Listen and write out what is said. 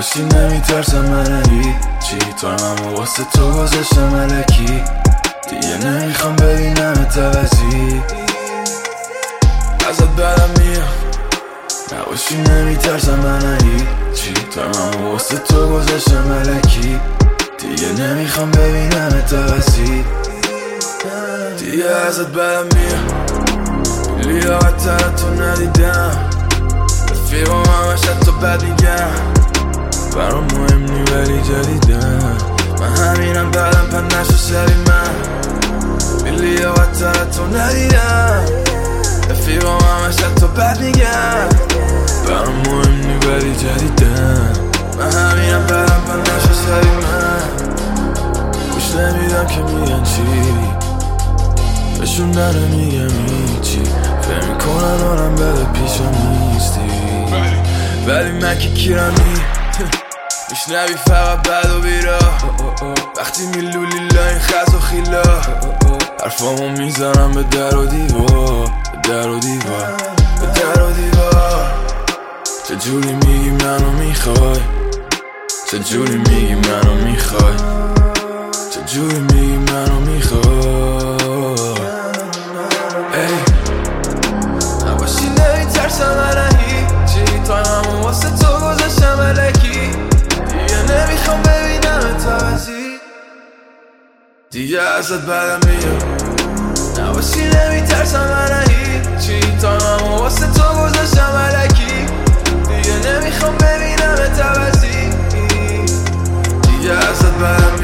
نباشی نمیترسم من هیچی، تایممو واسه تو گذاشتم الکی، دیگه نمیخوام ببینمت عوضی، ازت برم میام. نباشی نمیترسم من هیچی، تایممو واسه تو گذاشتم الکی، دیگه نمیخوام ببینمت عوضی، دیگه ازت برم میام. لیاقتر تو ندیدم، رفیقم همش حتی بد میگم، برام مهم نی ولی جدیدم، من همینم بعدم پن نشو سری من. لیاقتر تو ندیدم، رفیقم همش حتی بد میگم، برام مهم نی ولی جدیدم، من همینم بعدم پن نشو سری من. گوش نمیدم که میگن چی، بهشون نمیگم هیچی، فکر میکنن آرم بده پیشم نیستی، ولی من که کیرمی میشنوی فقط بد و بیرا، وقتی میلولی لاین خز و خیلا، حرفامو میزنم به در و دیوار، به در و دیوار، به در و دیوار. چجوری میگی منو میخوای، چجوری میگی منو میخوای، چجوری میگی منو میخوای. نباشی نمیترسم من هیچی، تایممو واسه تو گذاشتم الکی، دیگه نمیخوام ببینمت عوضی، دیگه ازت برم میام. نباشی نمیترسم من هیچی، تایممو واسه تو گذاشتم الکی، دیگه نمیخوام ببینمت عوضی، دیگه ازت برم میام.